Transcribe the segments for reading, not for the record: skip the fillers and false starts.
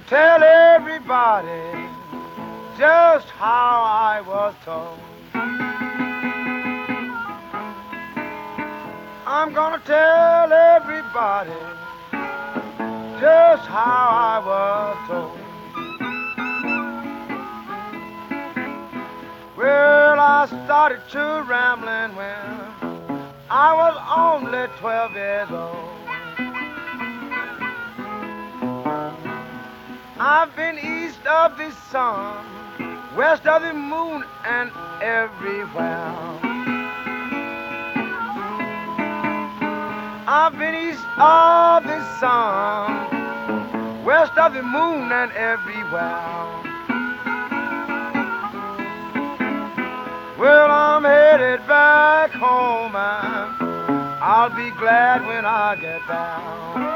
tell everybody just how I was told. I'm gonna tell everybody just how I was told. Well, I started to rambling when I was only 12 years old. I've been east of the sun, west of the moon, and everywhere. I've been east of the sun, west of the moon, and everywhere. Well, I'm headed back home, and I'll be glad when I get back.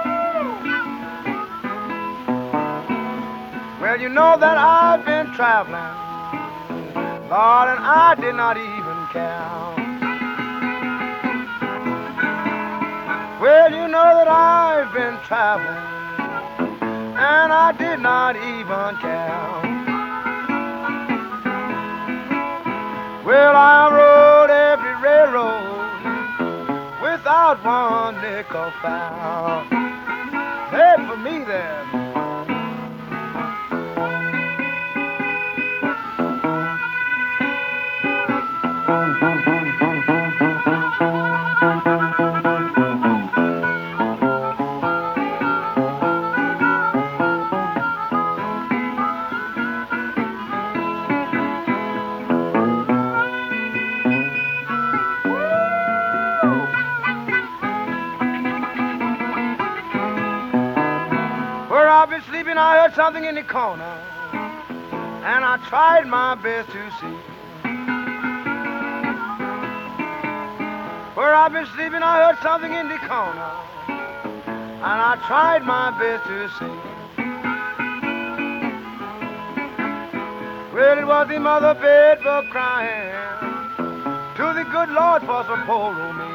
Well, you know that I've been traveling, Lord, and I did not even count. Well, you know that I've been traveling, and I did not even count. Well, I rode every railroad without one nickel found. Hey, for me there. Where I've been sleeping, I heard something in the corner, and I tried my best to see. Where I've been sleeping, I heard something in the corner, and I tried my best to see. Well, it was the mother bedbug crying to the good Lord for some poor old me.